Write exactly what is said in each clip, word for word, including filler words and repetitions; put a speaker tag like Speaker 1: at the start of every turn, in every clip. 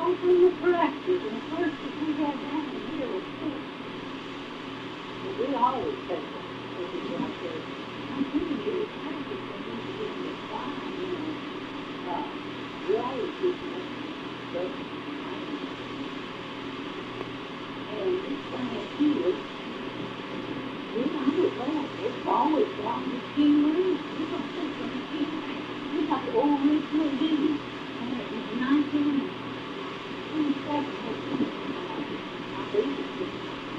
Speaker 1: open the practice, and first if we had that in here was cool. But we always take it. This is what I said. I'm thinking you was practice, and then you get in the fire, you know. Uh, we always do that. But, and this thing here, we know it well. It's always down the king room. We don't take from the king room. We got the old original deed. And it was nineteen twenty-seven. I believe it's just,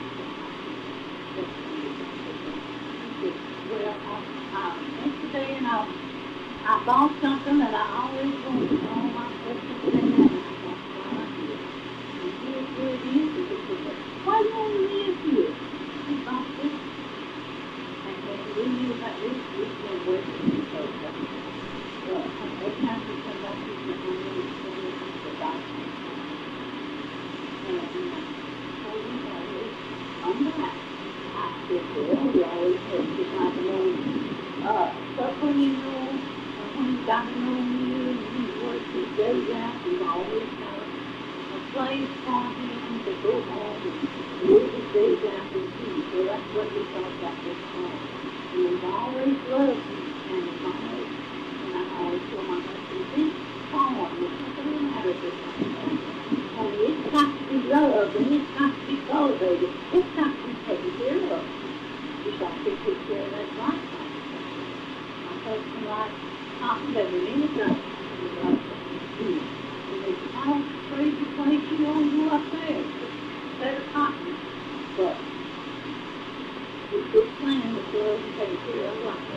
Speaker 1: well, I, I went today and I, I bought something that I always wanted. All my questions and that. And I thought, well, I did. And here's where it is. It was, why do you want to live here? We bought this. And then we knew that this was going to work. So, well, every time we come back, we get on the phone and the doctor. And so we got it on that. I said, well, we always have to have to know, uh, but when you know, uh, when you got to know you and you work your days out, you always have a place for him to go home and live his days out in peace. So that's what we thought about this song. And we've always loved him, and we've always, and I always told my husband, this song, there's nothing the matter with this song. Only it's got to be loved, and it's got to be cultivated. It's got to be taken care of. Just like they take care of that life. My husband likes talking about it anytime. He likes to and they say, oh, crazy place, you don't go up there. Better cotton. But we quit playing with love and take care of life.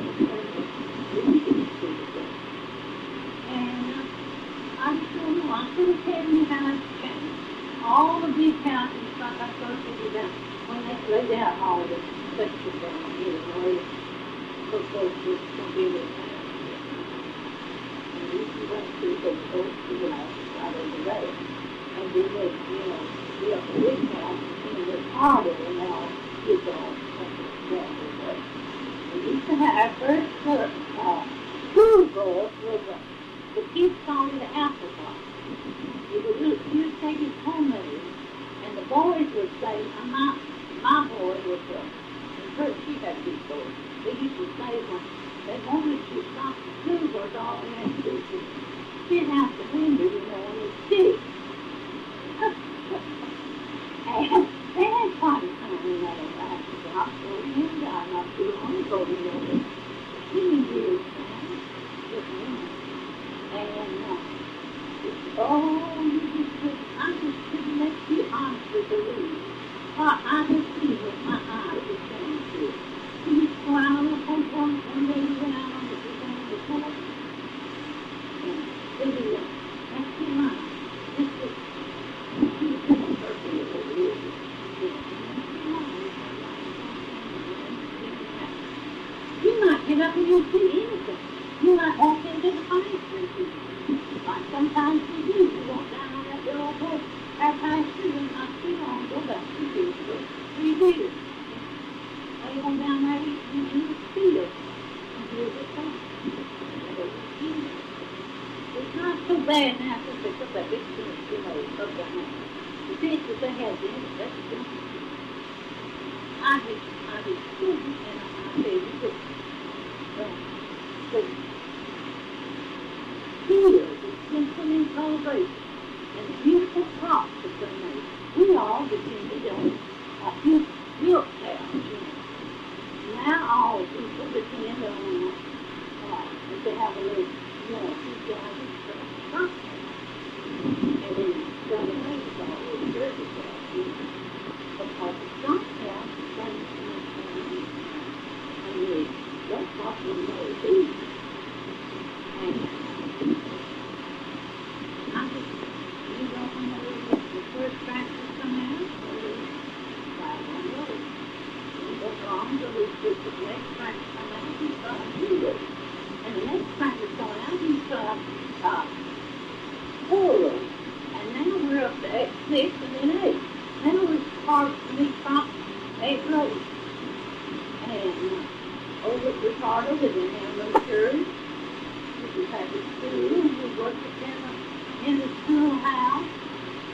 Speaker 1: And uh, I just don't know. I couldn't tell you how it's changed. All the big houses, like I first figured out, when they laid out all the sections down here, you know, so close to some big house. And we went through the old school house right over there. And we would, you know, be up a big house, and it was harder than now kids all down this way. We used to have our first uh, school bus was a, the kids called it an apple box. It was a little cute baby homemade, and the boys would say, uh, my, my boy was, uh, and her, she had two boys, they used to say when they wanted to stop the school bus, all they had to do was sit out the window, you know, and it's stick. And they had quite a time in that last job, so we knew that not too long ago, you know, but ten years now, and, uh, oh, you just couldn't, I just couldn't make you honestly believe what I had seen with my eyes this morning to it. You just go out on the phone one day, you went out on the phone before, and they do that. That's your mind. This is, you couldn't circle it over here. You might get up and you'll see anything. You might walk into the fire station. Like sometimes we do. We walk down on that little road, our pasture, and not too long ago, about two years ago, three years. They go down there in the field and hear the song. It's not so bad now since they put that big fence, you know, up down there. The fence that they had then, that's good. I just, I just couldn't, and I tell you this. So, field that's been put in cultivation, and the beautiful crops that they made. We all depended on a few milk cows, you know. Now all people depend on, uh, if they have a little, you know, few cows and stock cows. And then done away with all those dirty cows, you know. Because the stock cows are starting to make money. I mean, that's what we know it is. And I just, you don't know the first tractors come out, or the right on the road. You go wrong, so we put the next tractor come out, you start to do it. And the next tractor's going out, you start, uh, four rows. And now we're up to eight, six, and then eight. Now we're part of these crops, eight rows. And, uh, over at the part of it, and now no church. We had the school, we worked together in the schoolhouse,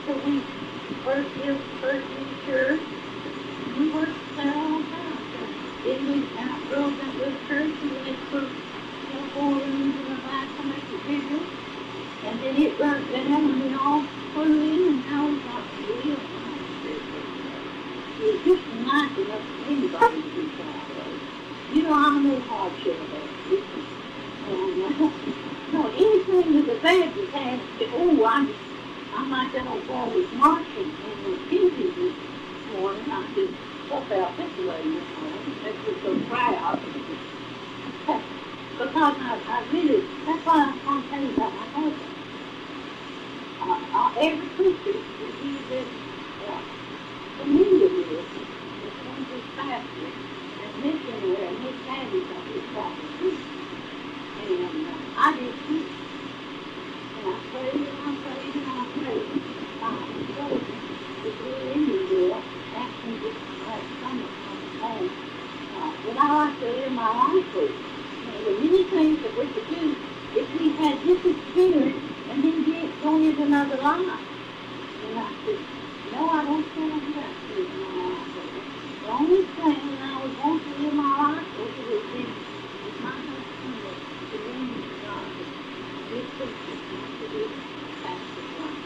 Speaker 1: So we first lived first in church. We worked there all the time. So then we outgrew that little church and went for you know, four rooms in the back to make it bigger. And then it burnt down and we all flew in and now we got real nice church. It's just nice enough for anybody to be proud of. You know, I'm a little hardship about it. And, uh, no, anything that the Baptist has to, oh, I'm, I'm like that old boy with marching and the Pinkies this morning. I just stuff out this way, you know. That's just so proud. Because I, I really, that's why I'm going to tell you about my husband. Uh, uh, every preacher that he is uh, familiar with is one of his pastors and missionary and his daddy of his father. And uh, I did too. And I prayed and I prayed and I prayed. My brother was really in the world, asking just last summer from home. Uh, but I like to live my life with. There were many things that we could do if we had this experience and then get going into another life. And I said, no, I don't feel like that to live my life. The only thing that I would want to live my life was to live with my husband, the room of God, this picture, to this pastor's life.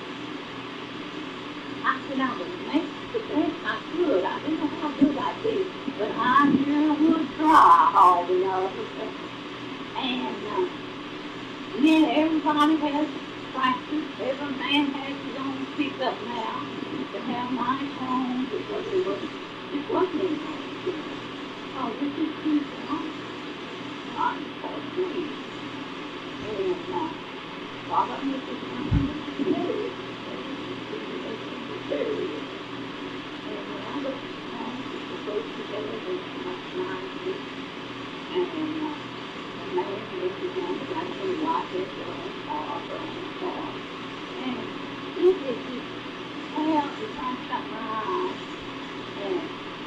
Speaker 1: I said I would make the best I could. I didn't know how good I'd be, but I sure would try hard enough. And uh, then everybody has practice. Every man has his own pickup now. To have nice homes because it was it wasn't in homes. Oh, this is too long. God for me. And uh, all of them is just buried. Buried. And when I look at homes, it's supposed to go over much nicer. And uh, the man lives again, like his wife is on the car or on the car. And it is just, well, if I shut my eyes, and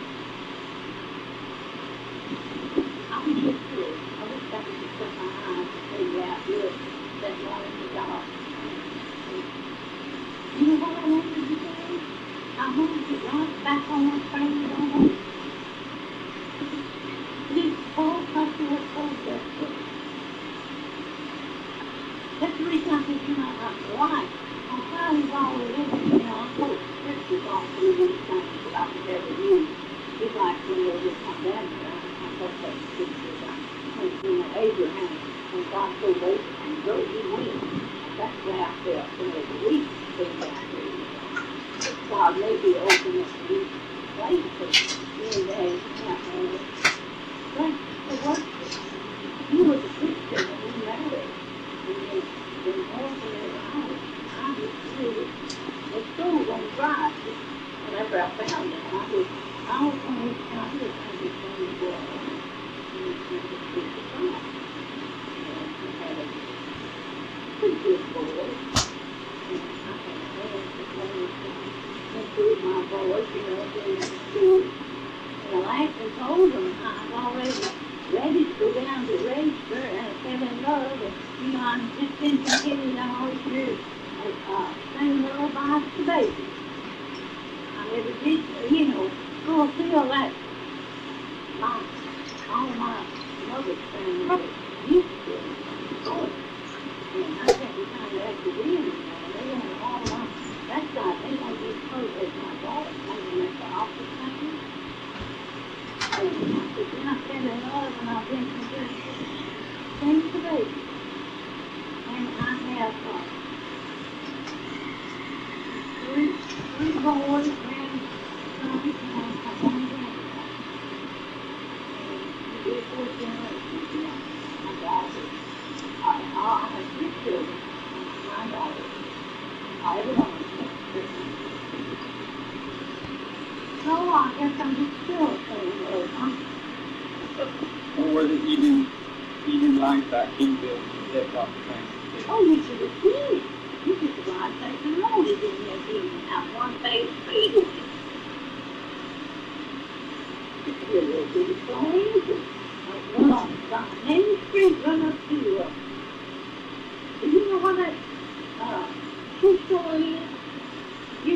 Speaker 1: I was just good. I wish I could just shut my eyes and figure out good that morning to God. You know what I wanted to do? I wanted to run back on my train and on. This whole country was so desperate. That's the reason I think you might not like. I'm trying to always living, you know, I'm so scriptures off through these things that I could ever use. It's like when they just come down here, I thought that scripture about, you know, Abraham, when God told Abraham, go, he went. That's the way I felt when every week came back here. God may be opening up these places, really days, not only. But the work, he was a Christian when we married. And then, then all the way around, I was really, was so on drive. Whenever I found him, I was, I was on his side, I was on his side of the world. And he was a Christian guy. And he had a pretty good boy. And I had a man that wanted to improve my voice, you know, doing that school. And I laughed and told him I was already ready to go down to the register and I fell in love. And, you know, I'm just been continuing to always hear uh, sing lullabies to babies. I never did, you know, fulfill that. My, all my mother's family used to voice. And I can't be kind of active in, you know, they want all my, that's not, they want to be close as my voice. I mean, that's the opposite thing. And I said, then I fell in love and I've been convinced to sing to baby. And I have uh, three, three boys, grandsons, and I have one grandson. And we're four generations, you know, my daughter. I, I have three children, my daughter. I have a woman. So I guess I'm just still saying, oh, I'm
Speaker 2: Or was it you didn't, you didn't like that Kingville hip-hop thing?
Speaker 1: oh, you should have seen it. You should have gone and taken notice in there, didn't have one face feet in it. It's a little bitty place. Like one on the main street, run up to, uh, do you know what that, uh, shoe store is?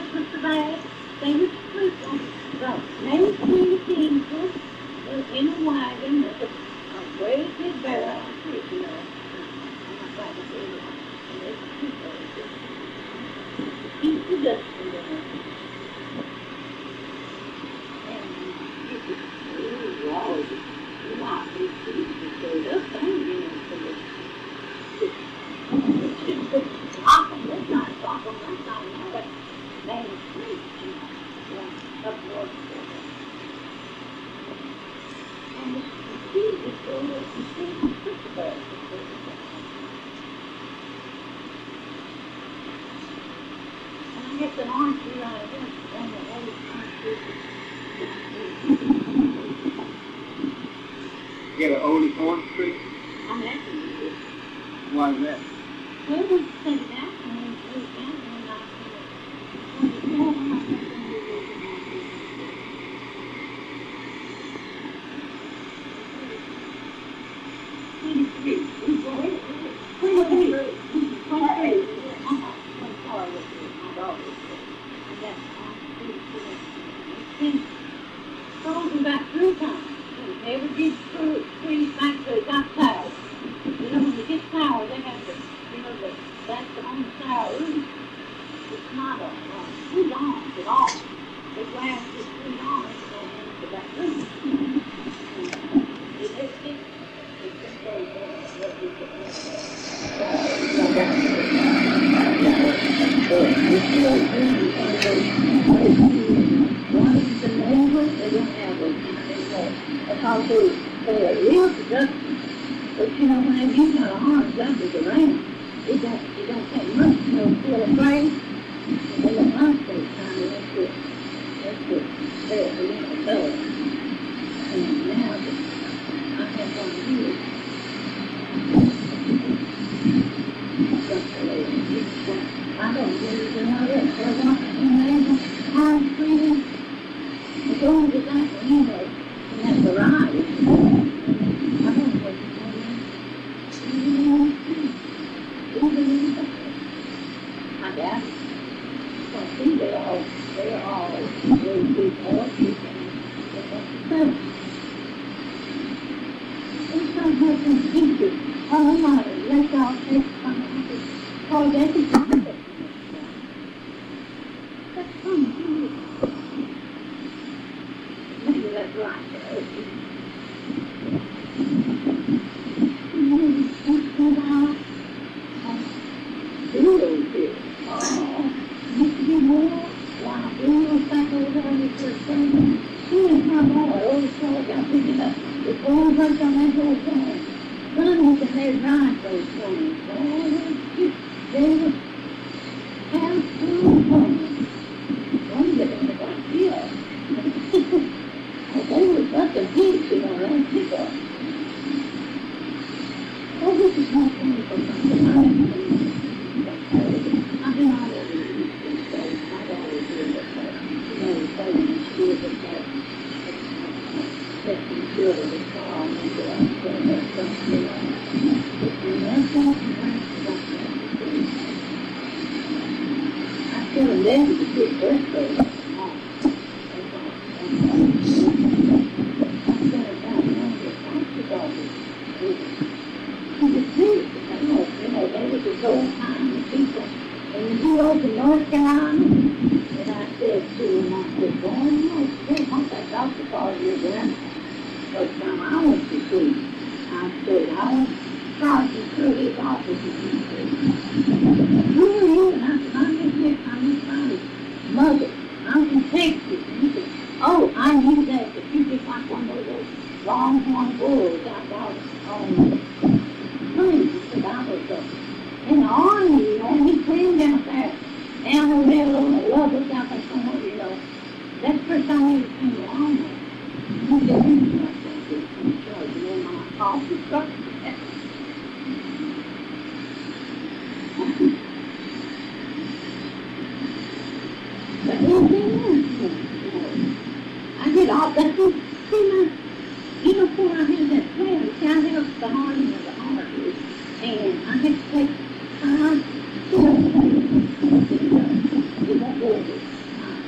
Speaker 1: was so bad. They would sleep on the main street people in a wagon with a, a great big barrel of fish, you know. I'm not glad to say that. And there's two birds. Keep the dust from there. And you could, ooh, wow, you watch these people go up and you know, so it's just the top of this side, top of that side, you know, but main street, you know, yeah, up north. And the street is so good, you see, it's a bird. And I guess an orange tree right against one of the old orange trees.
Speaker 2: You got an old orange tree?
Speaker 1: I'm actually good.
Speaker 2: Why is that?
Speaker 1: Well, we take it out and we put it down and I when it's warm, I think when we go to my twenty-three. We go in. twenty-three. twenty-three. I'm not twenty-four with my daughter. And that's on twenty-three. It's been frozen about three times. It never gets through freeze back to it got sour. You know, when it gets sour, they have to, you know, the, that's the only sour root. It's not a uh, food on at all. The grass is food on, it's going into that root. It, it, it, it's just very bad. What we get rid they don't have those anymore. That's all they, they are real productive. But you know, when you got a hard job with the rain, it don't, it don't take much, you know, feel it rain. And then the last day time, that's good. That's good. There, you know, so. And now, I have one here. I don't get it another. So I want to enable hard freedom. It's only the that, you know, in that variety. I don't get it. My dad, well, see, they all, they are all very big horses and so there's some husband teachers. Oh my, let's all take some oh, they can do it. That's funny, too. Maybe that's right.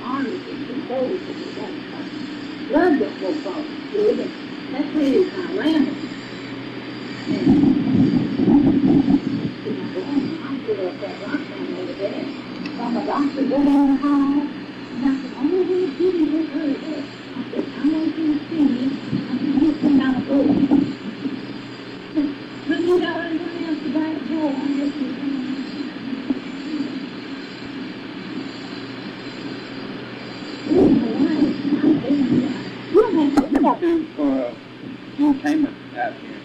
Speaker 1: arteries are too cold to be done. Blood don't go far good, and that's really my lemon. And I put up that rock down over there. So my doctor go down the hall, and I said, I'm going to give you this early. I said, I want you to see me. I said, you come down the road. But you got to run out the back door. I'm just
Speaker 2: to for uh, entertainment out here.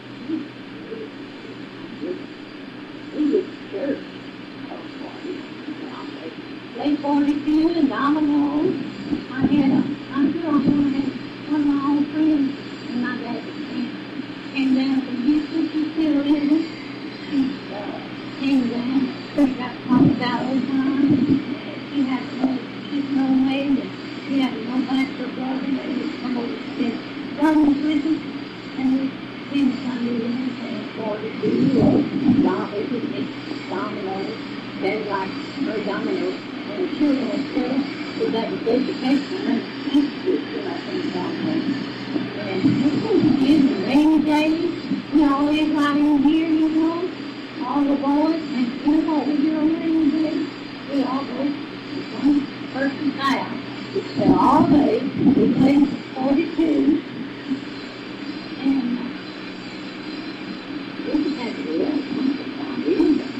Speaker 1: Play forty-two and dominoes. I had a, I'm sure I'm going to have one of my old friends and my dad came down from Houston. She's still living. She uh, came down. She got pumped out all the time. She had no, she's no maid, and she had to go back to her brother. They would come over to spend Sundays with us, and we spend Sundays in and playing forty-two or dominoes, dominoes. They like her dominoes. And the children were still with that education and institute, I think, down there. And in the rainy days, we always right in here, you know, all the boys, and you know what we do on rainy days? We all go to one person's house. We spend all day, we play forty-two, and uh, we just had to do that. We didn't do that.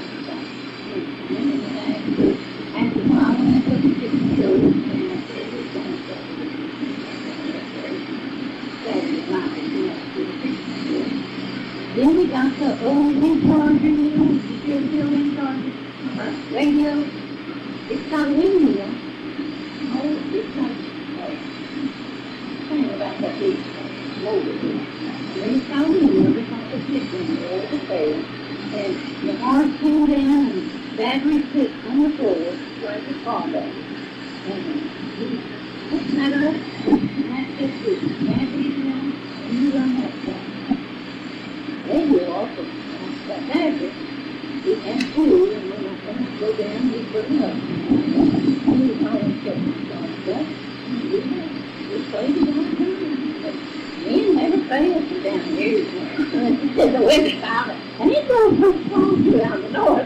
Speaker 1: And the mom went to the kitchen show, and I said, we're going to Saturday night, you know, to the kitchen show. Then we got the old in charge, you know, the still in charge, uh, radio. It's got a windmill. Oh, it's got a thing about that big motor here. And it's got a windmill because it's sitting there all the day. And the horse came down, and battery sits on the floor where the car does. And he puts that up, and that's just it. Battery's down, and you run that car. They will also, that battery, we have two, and when I come go down, we put it up. And we always get the car stuff, and we have, we play it down there. Men never fails to down here. He said the weather found it, and it goes so strong too out the north.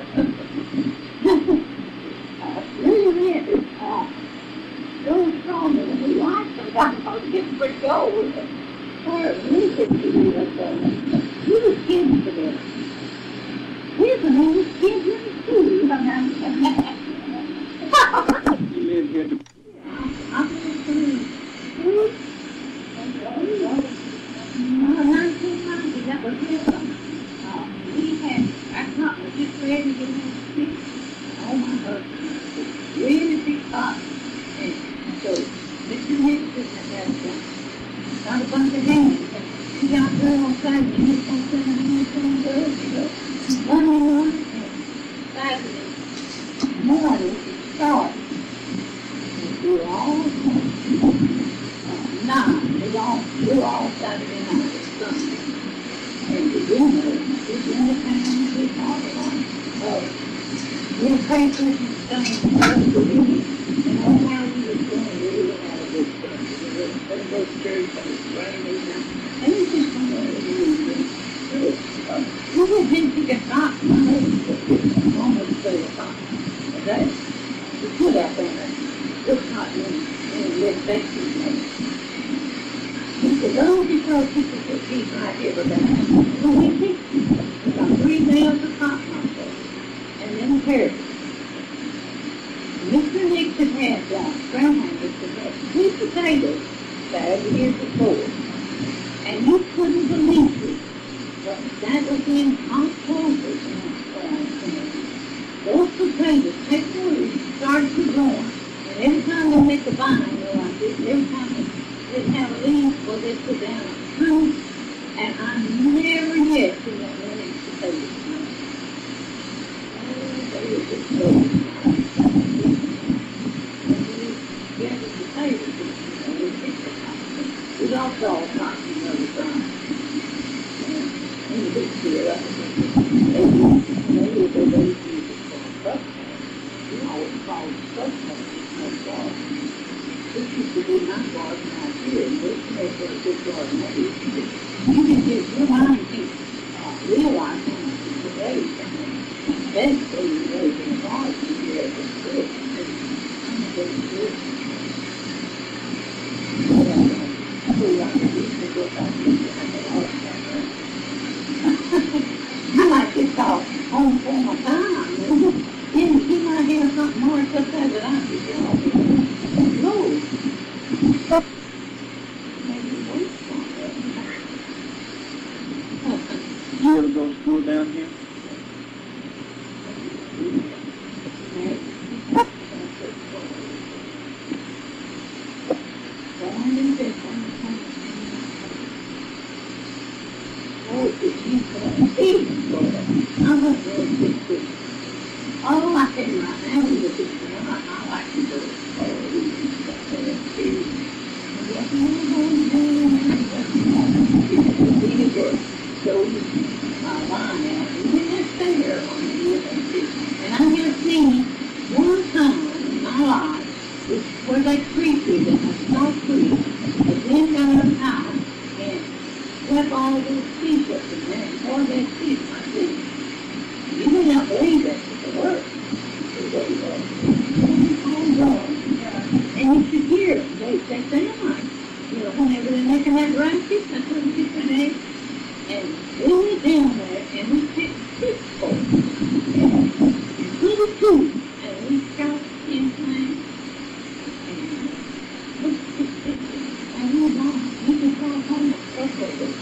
Speaker 1: uh, really, really, uh, so strong that we like sometimes because it gets pretty cold. Or we could do that. We were kids together. We're the newest kids in the school.
Speaker 2: You live here to...
Speaker 1: I'm going to Uh, nineteen ninety, that was it. Uh, we had, our cotton was just ready to get in the street. Oh my husband, it was really big cotton. And so, Mister Nixon had that done. Got a bunch of hands. He got girl on Saturday, and he's going to send them in some girls to go. Monday morning, and Saturday morning, it started. We were all home. Nine, we all, we were all Saturday night or Sunday. And we didn't know, we went to town, we talked about, uh, little papers and stuff, and stuff to read, and all how we was going to read all of this stuff. We were going to go to church, and it was raining, and we just wanted to read it. We went into the cotton, almost say the cotton, but that, we put out there, this cotton, and this baking made. He said, oh, because people put these right here with that. So we picked them. We got three bales of cotton on there. And then carrots. Mister Nixon had uh, groundhoggers that had sweet potatoes five years before. And you couldn't believe it. But that was in October. Those potatoes, take the roots, started to grow. And every time they make a vine, you know, like this, every time they didn't have leaves, well, they put down a fruit, and I never yet seen that many potatoes. Oh, they were just so yeah, the potatoes, and we picked the cotton. We lost all cotton another time. And the big deal, that was they used, they used, they used it for a truck. We always called it truck. used to do my garden out here, and this makes a good garden. That used to be. You can get your mind to uh, realize how much you can raise. Basically, you raise in the garden, you're able to do it. I'm going to do it. Yeah, so I used to go back and do it. I like this all home for my time. Then he might hear something more such as that I could get off of it. No. Maybe wait for
Speaker 2: You ever go to school down here?
Speaker 1: Oh, I can right now with the picture. I like to do it. Oh, so my line out, and then I stay there on the and I have seen one time in my life, which where they creepy, that I saw creepy, and then got up high and swept all those fish up in there and poured that fish like this. You may not believe that, but it works. And you should hear them. They, they sound like, you know, whenever they're making that breakfast, I put them in there, and we went down there, and we picked fish for them, and little two, and we shot in things, and we were gone. We just got home and stuff like this.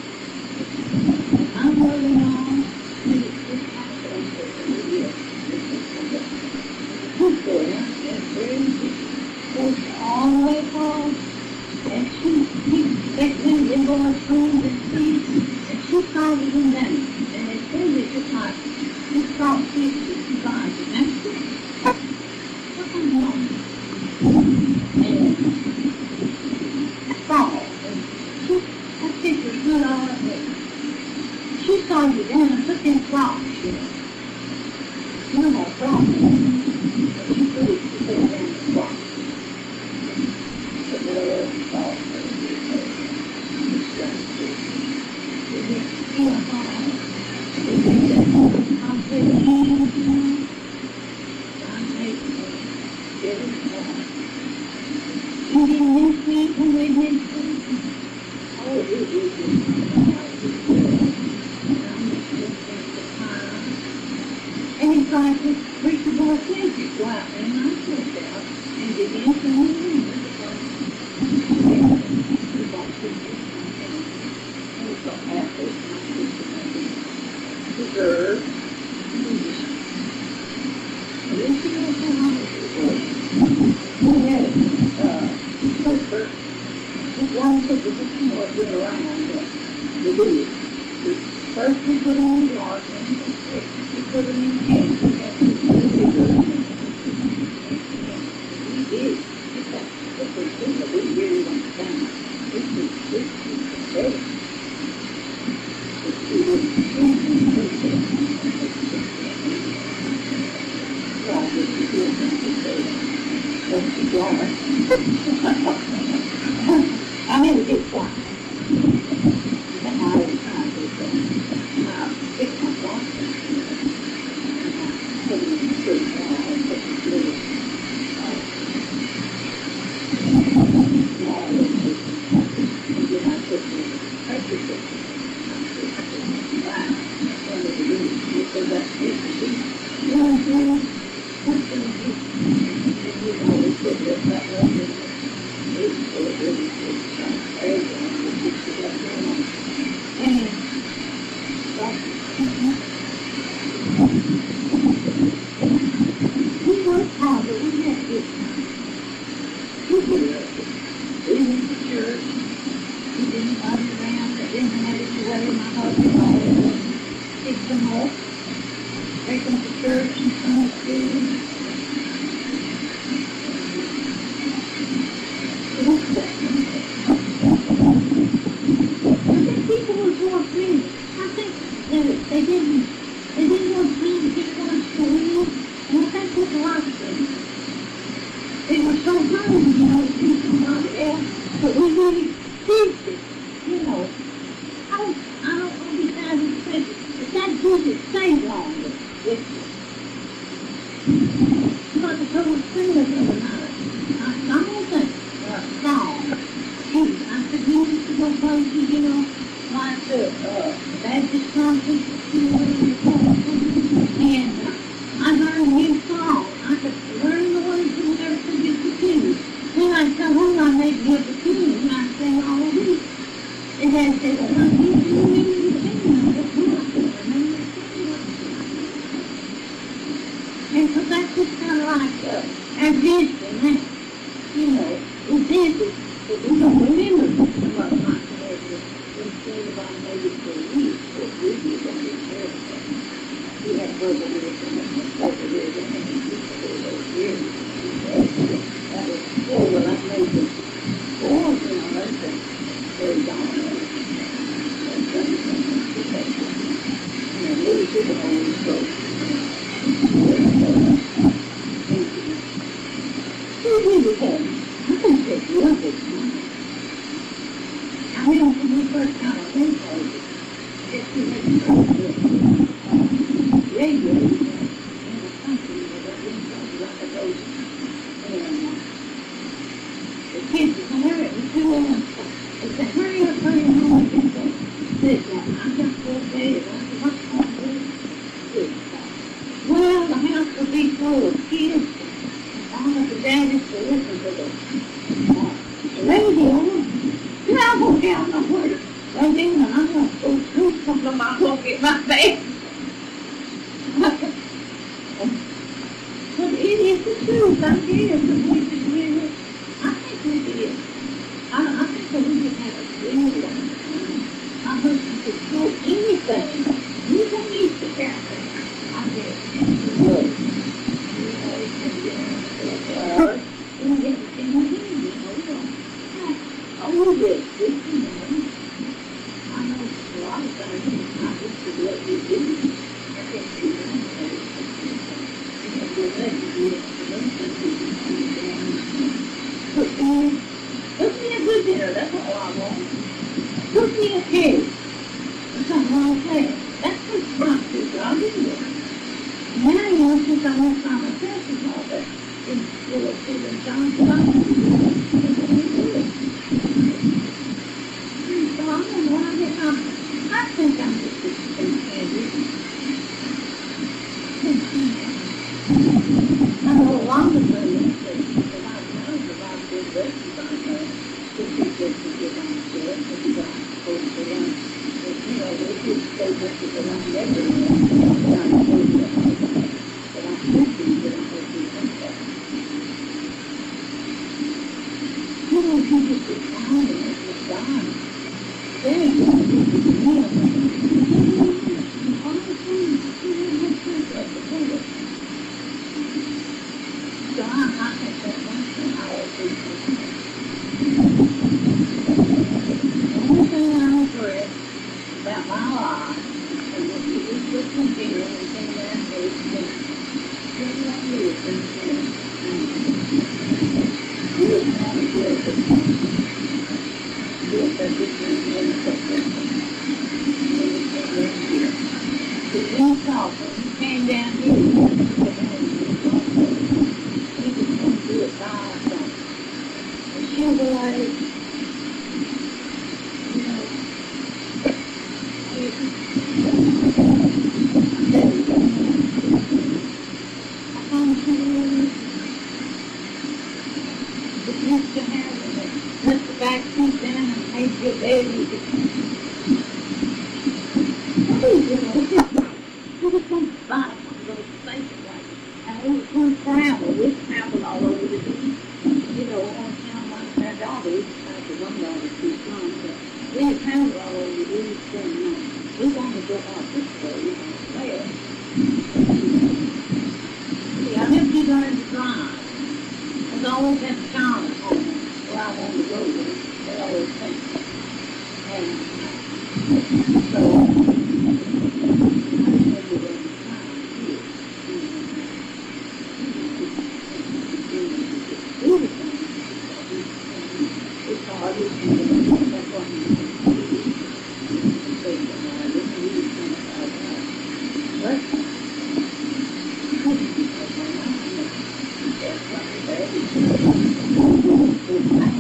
Speaker 1: I'm rolling on, and it's just like that. All the way home, and she, she, they went in going through the street, and she started them down, and they said it just like, she saw fifty-five, and that's it. Something wrong. And fall, and she, that picture's good all right there. She saw you down and took in frogs, you know. You know that frog, but she put it, she put it down in frogs. And he tried to reach the boy to go out there, and I slipped out and began to move in. Reserve. And then she goes to hospital. We had uh, paper. Just one paper, just more went around there. We did. First we put them in the yard, and we put them in the cans. We had to put the paper. We did. This was good, but we really went down. This was, this was better. I'm in a big one. That's how I was trying to do it. Now, it's my one. Put it in the street, and I put it in the and then I put it in the pressure cooker. So that's it. You know what I'm saying? What's going to be? And you know, we put that that one in there. It's so really good. Everyone will get to that one. And we worked hard, but we had good time. We did it. We went to church. We didn't run around. I didn't have it away. My husband always picked them up. Take them to church and Sunday school. What's that? I think people were more friendly. I think they, they didn't they didn't want time to get one school, and I think that's a lot of things. They were so home, you know, to somebody else, but we really fixed it, you know. I don't, I don't understand the question, but that doesn't stay longer with you. But the total thing of the night, I, I don't think, uh, song, shoot, I said, you used to go places, you know, like the, uh, Baptist conference, you know, and uh, I learned a new song. I could learn the words and never forget the tune. Then I'd come home, I'd make me up a tune, and I'd sing all of it. And then say, well, I can't remember the tune. I said, well, I can't remember the tune. And so that's just kind of like uh, our vision, that, you know, we did it, but we don't remember what my parents instead of our maybe for a week, but we did on this everything. We had brother here from us, brother here, and then we did those years. That was, oh, well, I made them four, you know, that's very dominant. That's something to take. And then we took it on the stroke. So we were having, I think they love it. I mean, when we first got on them places, just to make sure that radio, and the country, you know, that we don't like those, and uh, the kids would come here, and two of them, they said, hurry up, hurry up, hurry up, and they said, now, I got to go to bed, I said, what's going to do? Well, the house would be full of kids, and all of the daddies to listen to the, uh, the radio. And I won't get out nowhere. Right then, and I'm going to go through something, I'm going to get my bed. But it is the truth, I guess, that we just really, I think we did. I, I think that we just had a real one. I heard you could do anything. You don't need to care. I guess. Good. You know, it can be, uh, you don't get anything on you, you know, you don't. Oh, yes, this, you know, I know a lot of things, I just to let you do. I can't do that. You know, we'll let you do it. Cook me, cook me a good dinner, that's all I want. Cook me a cake, or something like that. That's what's my food, I'll do it. Now, you know, since I won't find myself and all that, it's full of food and John's life. So I don't know, I think I'm, I think I'm just a candy. I know a lot of them that say, that I know about good recipes, I know, that you get to get on the shelf, and you got to go to the lunch. But, you know, they just say that to the lunch everywhere. But I'm thinking that I'm thinking that that. You know, if you just get tired and it's gone, then you can do the meal. All the things, you know, what's good at the table. So I, I think that once in a while, I think that the only thing I regret about my life and what you just put from here and came down here is that you're not living here. You just want to do it. Do it that this is in the second. And you came down here. But when you saw them, you came down here, you had to go down and do something. You just want to do it by yourself. And sugar like, you know, you I found somebody that used to have it, let the back seat down and made your bed. You could, you know, you just don't buy one of those places like it. And it was one travel, we traveled all over the beach, you know, on town like our daughters, like the one daughter, two sons, but we had traveled all over the beach, and uh, we wanted to go out this way, you know, there. See, I never did learn to drive. I was always at the town at home where I wanted to go with. They always take me. And so, I never did learn to drive here. You know, you know, you know, you know, you know, he can do. That's what he can do. He's faithful, and I didn't really think about that. But, couldn't because my mom was, that's what the baby was mad.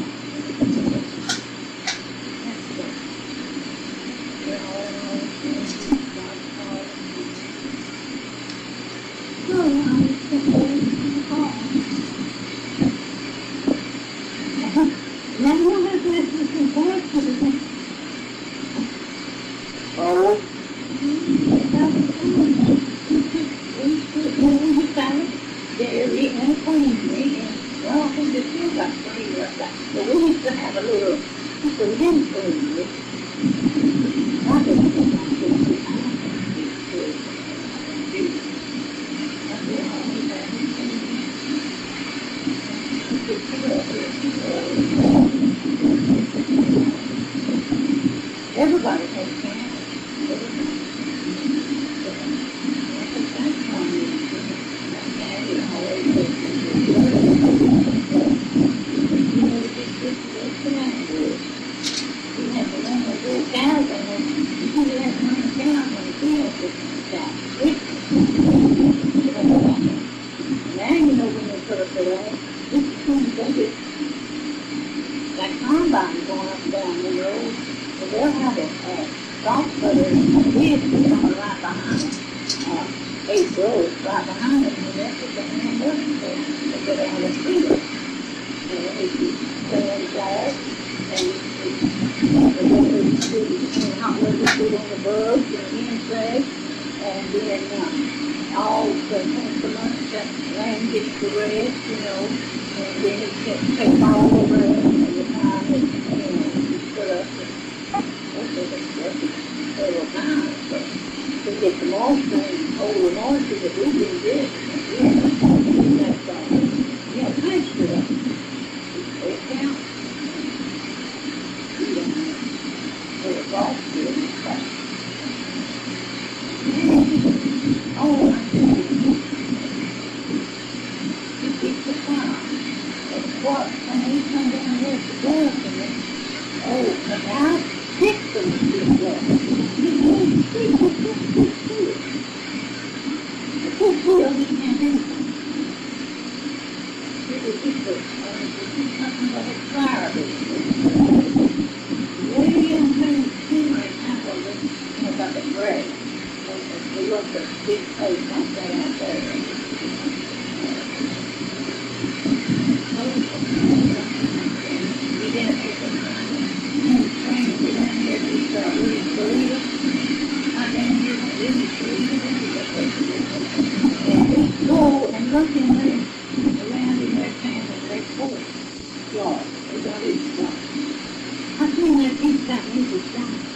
Speaker 1: That's what, they're all in all things, God's called. So, I was just waiting for the call. Now, what is this? This is work for the thing.
Speaker 2: Oh,
Speaker 1: Dairy and creamery, and well, I think it's still got three of that. But we used to have a little, just a little creamery. I didn't think I could do it. I don't think it's good. I do. I do always have it. Everybody has cannabis. Everybody. That's one reason. Daddy always said, you know, just this this cannabis. You have to run those little cows on them. You do have to run the cows on the field with that. Now you know when they put up the way. This is when they get that combine going up and down the road. So they'll have a uh, golf cutter and a vehicle coming right behind them. Uh, eight rows right behind them, and that's what they end up there. They go down the field. And they keep playing flag. And they go to the street, and hot weather food on the bugs and the insects. And then uh, all the implements that land gets the rest, you know, and then it gets take all the rest and the time that, you know, you put up with most of it, that's several times, but to get the moisture and hold the moisture that we do this, yeah, that's all. Yeah, thanks for that. It counts. You don't know. So it's all good. Oh, my goodness. You keep the fire. That's what, when he come down here to go to me, oh, but I picked them to this way. You can't see what this is. This will he can't do. It was just a, uh, it was just something about a fire business. Way in there, see right now, well, you know, about the bread. We looked at a big place like that out there. We didn't take the time and train to get down here to start really believe it. I down here to really believe it. And we go and look in there, around in their town and their porch yard. They got it done. I seen that each time he was done.